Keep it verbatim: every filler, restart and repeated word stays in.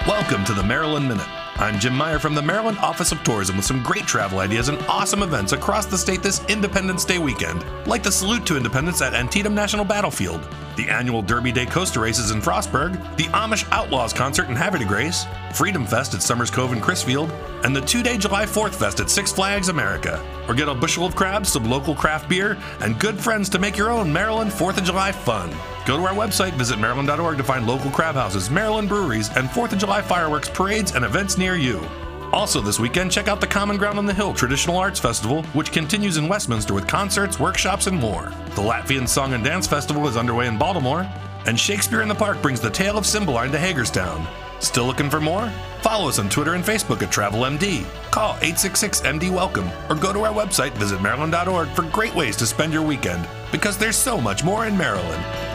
Welcome to the Maryland Minute. I'm Jim Meyer from the Maryland Office of Tourism with some great travel ideas and awesome events across the state this Independence Day weekend, like the Salute to Independence at Antietam National Battlefield, the annual Derby Day Coaster Races in Frostburg, the Amish Outlaws Concert in Havre de Grace, Freedom Fest at Summers Cove in Crisfield, and the two-day July fourth Fest at Six Flags America. Or get a bushel of crabs, some local craft beer, and good friends to make your own Maryland fourth of July fun. Go to our website, visit maryland dot org to find local crab houses, Maryland breweries, and fourth of July fireworks, parades, and events near you. Also this weekend, check out the Common Ground on the Hill Traditional Arts Festival, which continues in Westminster with concerts, workshops, and more. The Latvian Song and Dance Festival is underway in Baltimore, and Shakespeare in the Park brings the Tale of Cymbeline to Hagerstown. Still looking for more? Follow us on Twitter and Facebook at Travel M D. Call eight six six M D welcome, or go to our website, visit maryland dot org for great ways to spend your weekend, because there's so much more in Maryland.